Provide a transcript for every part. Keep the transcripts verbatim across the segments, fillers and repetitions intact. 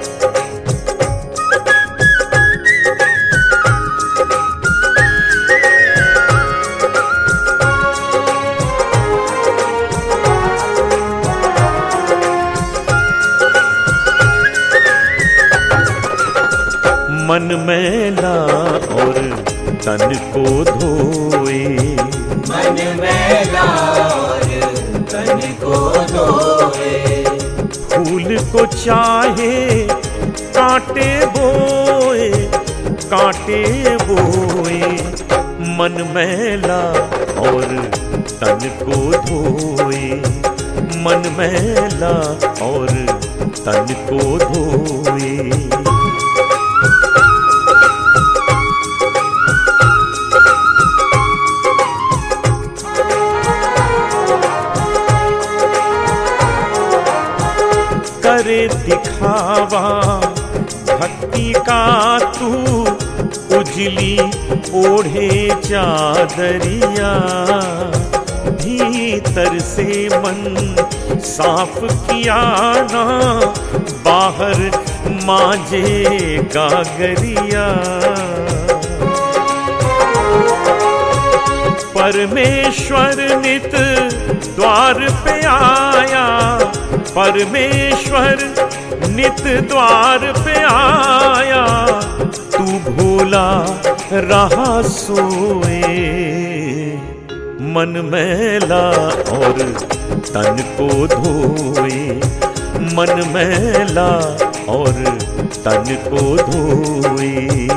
मन मैला और तन को धोए, मन मैला और तन को धोए। फूल को चाहे कांटे बोए, कांटे बोए। मन मैला और तन को धोए, मन मैला और तन को धोए। करे दिखावा भक्ति का तू, उजली ओढ़े चादरिया। भीतर से मन साफ किया ना, बाहर मांझे गागरिया। परमेश्वर नित द्वार पे आया, परमेश्वर नित द्वार पे आया। तू भोला रहा सोए, मन मैला और तन को धोए, मन मैला और तन को धोए।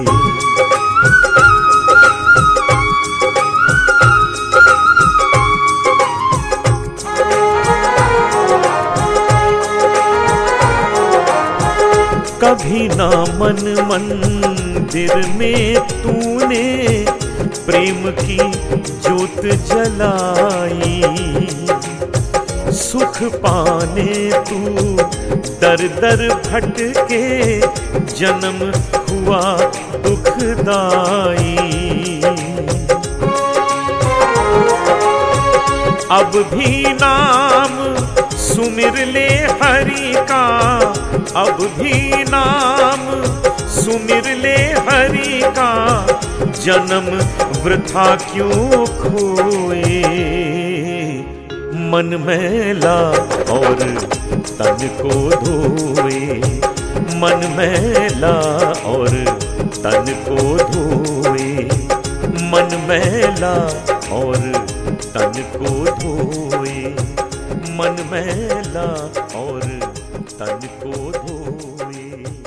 कभी ना मन मंदिर में तूने प्रेम की जोत जलाई। सुख पाने तू दर दर भटके, जन्म हुआ दुखदाई। अब भी नाम सुमिर ले हरि का, अब भी नाम सुमिर ले हरि का। जन्म वृथा क्यों खोए, मन मैला और तन को धोए, मन मैला और तन को धोए, मन मैला और तन को धोए, मन मैला और तन को धोए।